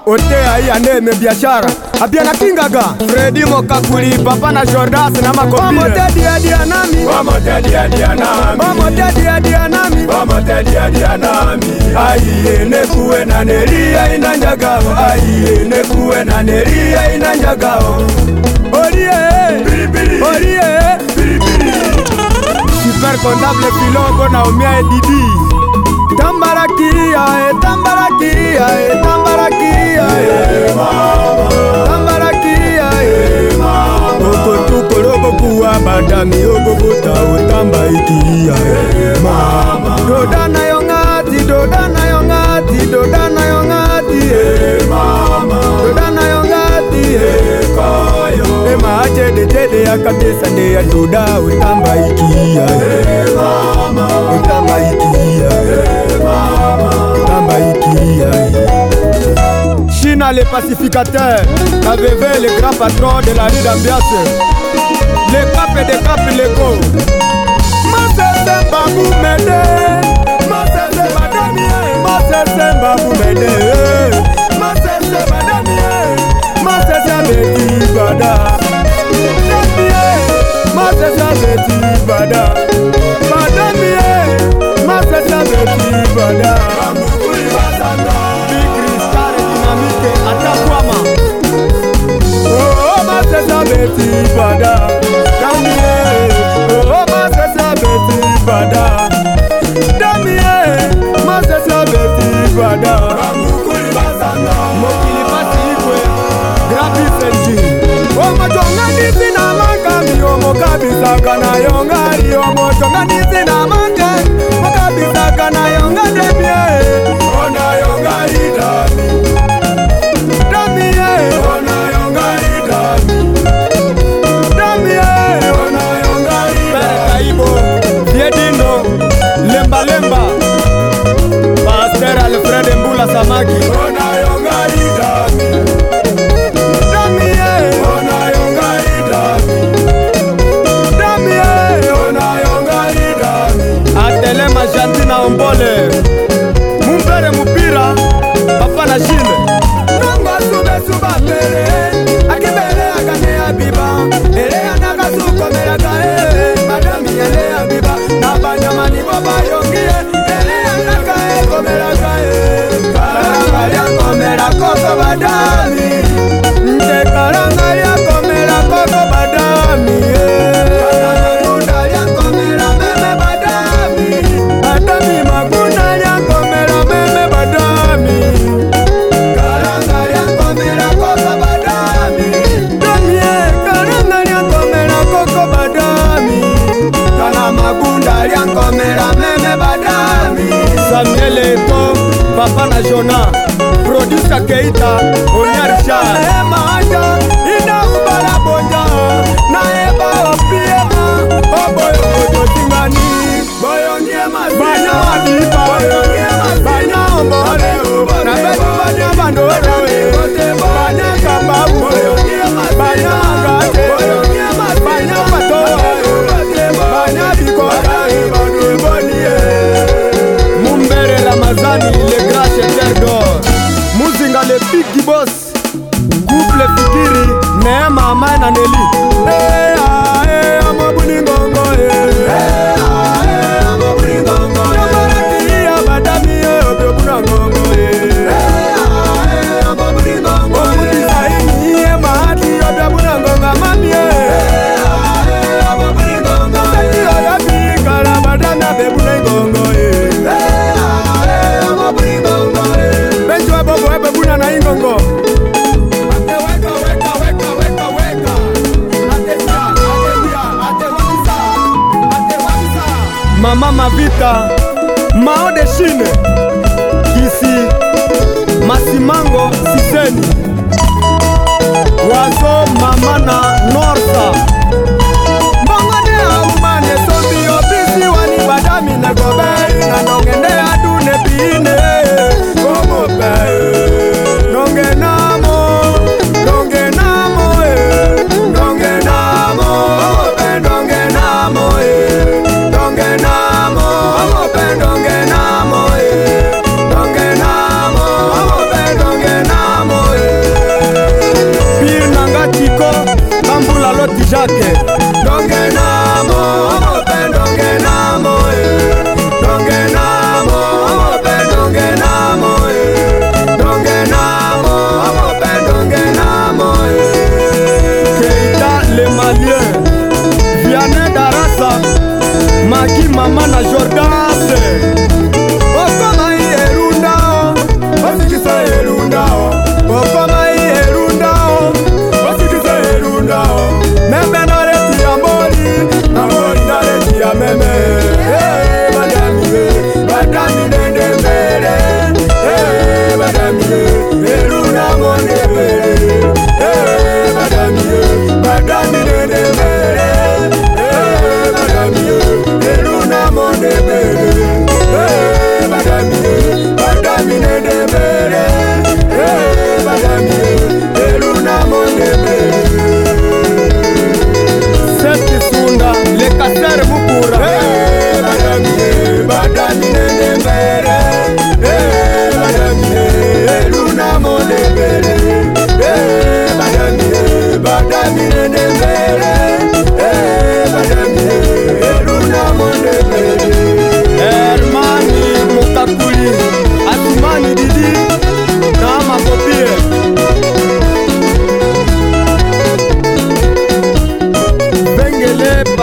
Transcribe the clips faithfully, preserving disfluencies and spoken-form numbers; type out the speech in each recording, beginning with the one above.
Ote ai aneme biashara Abiana kingaga Freddy Mokakuli Papa na Jordas na makopire Omo tedi adi anami Omo tedi adi anami Omo tedi adi anami Omo tedi adi anami Aiye nekuwe na neria inanjagao Aiye nekuwe na neria inanjagao Orie Orie Super comptable Filongo na Omia Edidi Tambarakia, eh, tambarakia, eh, tambarakia, eh, mama. Tambarakia, eh, mama. Oko tuko robo kuwa badami, oko kuta utambaikia, eh, mama. Dodana yongati, dodana yongati, dodana yongati, eh, mama. Dodana yongati, eh, koyo. Ema aje de jede ya kabisa de ya doda utambaikia, eh, mama. Utambaikia, eh. China les pacificateurs, K V V les grands patrons de la rue d'Ambiance, les capes et des capes légaux. Masese Babou Mede, Masese Badamie, Masese Babou Mede, Masese Badamie, Masese Beti Bada, Masese Beti Bada, Badamie, Masese Beti Bada. Beti Bada, Damie, oh Masesa Beti Bada, Damie, Masesa Beti Bada, Ramukuli Basanga, Mokili Pasikwe, Grabi Senji, oh Majonga Nisi na Mangami, oh Mokabisa Kana Yongari, oh Mojonga Nisi na Mangami, Mokabisa Kana Yonga Debie, oh na Yongari Dami, Damie, oh na Yongari Dami. Lemba lemba Pasteur Alfred Mbula Samaki Ona yongari dami Damie Ona yongari dami Damie Ona yongari dami Atele Majantina Ombole Mumpere Mupira Papa na Chile Nonga sube suba pere Akibele akane abiba Ere anaka suko meraka eh Madami ele abiba Nabanyamani baba yongie Ele anaka e komeraka e Karanga ya komera koko badami Nte karanga ya komera koko badami Karanga kunda ya komera meme badami Badami magunda ya komera meme badami Karanga ya komera koko badami Damie karanga ya komera koko badami Kana magunda ya komera meme badami Samuel Eto, Papa na Jona Producer Keita, Onyar Shah Ema aja, ina ubara bonja Na eba opiema, oboyo ojo tingani Boyo nyema sina, banya wadipa Boyo nyema sina, banya ombole Na betu banya bandora Banya kababu, boyo nyema sina Banya agate, boyo nyema sina Banya patoa, banya bikoda Ibonu iboniye Mumbere la mazani, le grand cheter d'or Muzinga le big boss Couple fikiri, Neema Amai na Nelly Eh ah eh, amabuni ngongo eh Eh ah eh, amabuni ngongo eh Yamaraki ya badami eh, obiobuna ngongo eh Eh ah eh, amabuni ngongo eh Omuti saini eh, mahati obiobuna ngongo mami eh Eh ah eh, amabuni ngongo eh Seki oyabi kala badami abebuna ngongo eh Eh ah eh, amabuni ngongo eh Benjo ebobo ebebuna na ingongo Ate weka weka weka weka weka Ate sa, ate dia, ate wakisa Ate wakisa Mama Mavita Mao de Chine Kisi Masimango Siseni Wazo Mama na Norsa Mbongane haumane Sombi obisi wani badami na gobe Na nongende adune pine Komo pe Nonge namo Nonge namo eh Nonge namo Ope nonge namo eh Nonge namo Ope nonge namo eh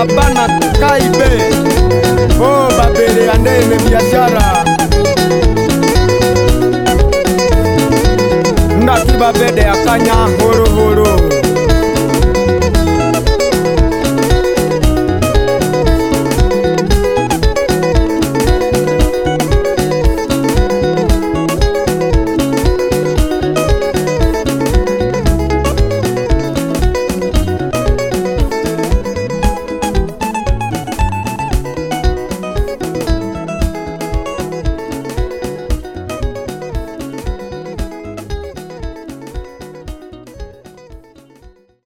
papa na kaibe o babele andene biashara ndaki babede akanya horo